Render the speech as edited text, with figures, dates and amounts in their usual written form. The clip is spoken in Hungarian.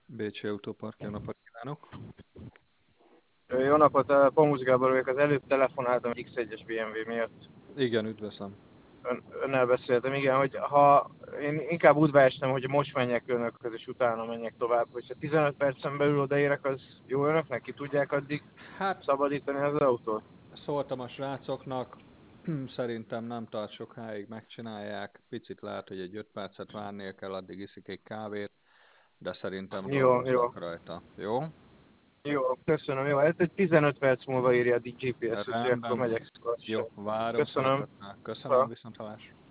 Bécsi Autópark, jó napot kívánok! Jó napot, Pomusz Gábor vagyok, az előbb telefonáltam X1-es BMW miatt. Igen, üdvözlöm. Önnel beszéltem, igen, hogy ha én inkább útba estem, hogy most menjek önökhöz, és utána menjek tovább. Hogyha 15 percen belül odaérek, az jó önöknek? Ki tudják addig Hát, szabadítani az autót? szóltam a srácoknak, szerintem nem tart sokáig, megcsinálják. Picit lehet, hogy egy 5 percet várnia kell, addig iszik egy kávét, de szerintem Jó, jó, dolgoznak rajta. Jó? jó, köszönöm, jó. Ez egy 15 perc múlva írja a GPS, úgyhogy akkor Rendben. megyek lassan. Jó, várom Köszönöm. szeretettel. Köszönöm, Ha. viszonthallásra.